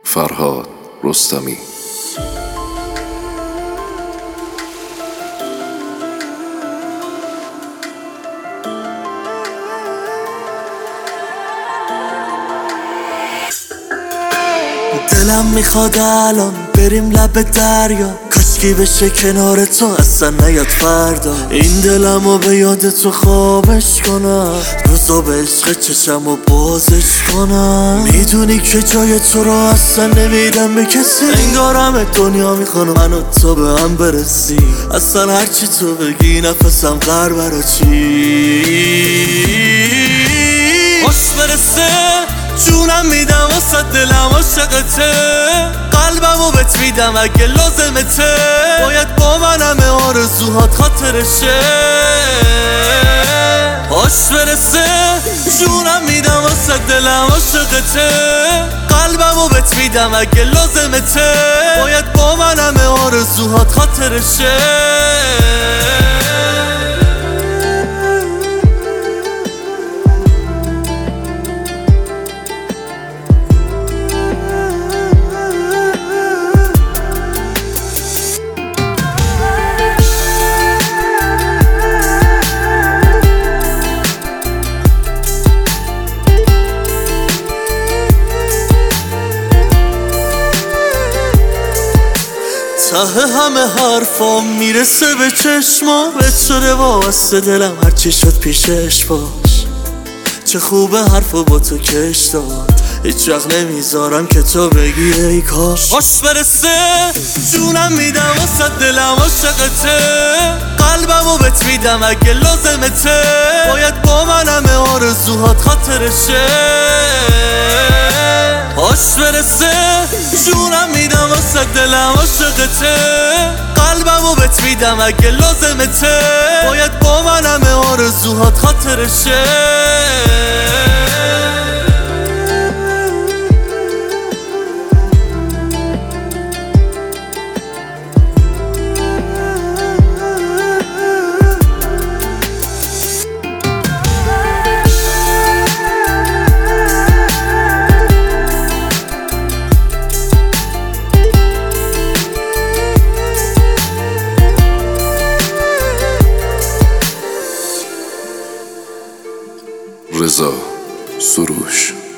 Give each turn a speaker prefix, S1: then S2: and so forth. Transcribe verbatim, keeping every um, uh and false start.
S1: فرهاد رستمی.
S2: دلم میخواد الان بریم لب دریا، کاشکی بشه کنار تو اصلا نیاد فردا. این دلمو به یاد تو خوابش کنم، روزا به عشق چشم و بازش کنم. میدونی که جای تو رو اصلا نمیدم به کسی، انگارم دنیا میخوانم من و تو به هم برسی. اصلا هرچی تو بگی نفسم غر برا چی. خوش برسه جونم میدم واسه دلم عاشقته، قلبمو بهت میدم اگه لازمته. باید با من همه آرزوهات خاطرشه. خوش برسه جونم میدم واسه دلم عاشقته، قلبمو بهت میدم اگه لازمته. باید با من همه آرزوهات خاطرشه. ته همه حرفام میرسه به چشما، به شده واسه دلم هرچی شد پیشش باش. چه خوبه حرفو با تو کش داد، هیچ وقت نمیذارم که تو بگی ای کاش. خوش برسه جونم میدم واسه دلم عاشقته، قلبمو بهت میدم اگه لازمته. باید با من همه آرزوهات خاطرشه. خوش برسه جونم میدم واسه دلم عاشقته، قلبمو بهت میدم اگه لازمته. باید با من همه آرزوهات خاطرشه.
S1: رضا سروش.